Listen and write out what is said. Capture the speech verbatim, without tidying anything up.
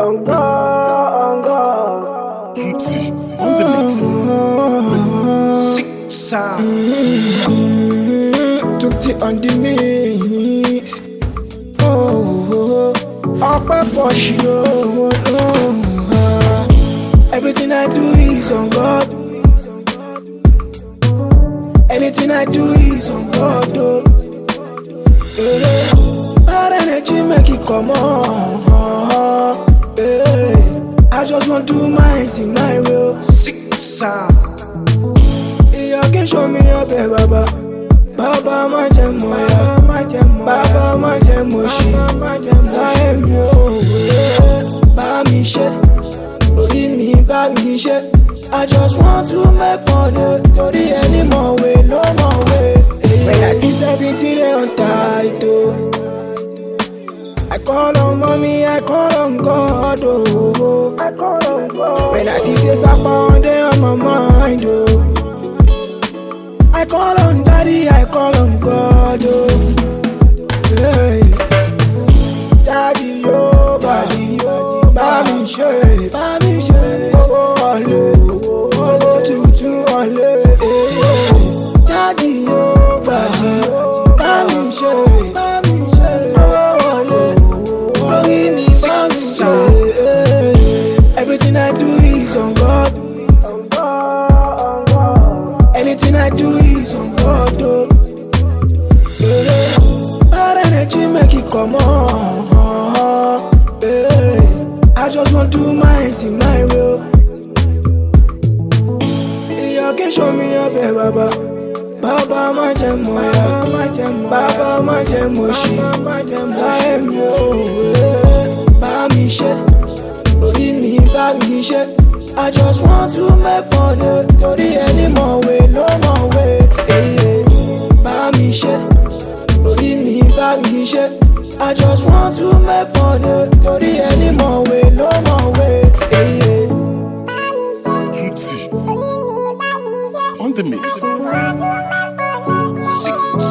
On God, on God. Tutti on the mix. Sick sound. Tutti on the mix. Oh, up a push you. Everything I do is on God. Anything I do is on God. Oh. Bad energy make it come on. I just want to do mine in my will. Sick sound. You can show me your baby, Baba. Baba ma jemo ya, Baba ma jemo shi, la emyo. Ba mi she, ori mi ba mi she. I just want to make money, tori any more way, no more way. When I see seventeen they on tight, oh. I call on mommy, I call on God, oh. I call on God. When I see say sapa on day on my mind, oh. I call on daddy, I call on God, oh. Hey. Daddy, yo, daddy, yo, mami, she, mami, she, oh, ole, oh, tutu, ole, daddy, yo, daddy, yo, mami, she, mami, she, oh, ole, oh, give me mami, she. Everything I do is on God. Anything I do is on God, oh. Bad energy make it come on. I just want to do mine in my will. You can show me your baby, Baba. Baba ma jemo ya, Baba ma jemo shi, la emyo. Ba mi she, ori mi ba mi she. I just want to make money, tori any more way, no more way. Hey, ba mi she, ori mi ba mi she. I just want to make money, tori any more way, no more way. Hey, Tutti on the mix. Sick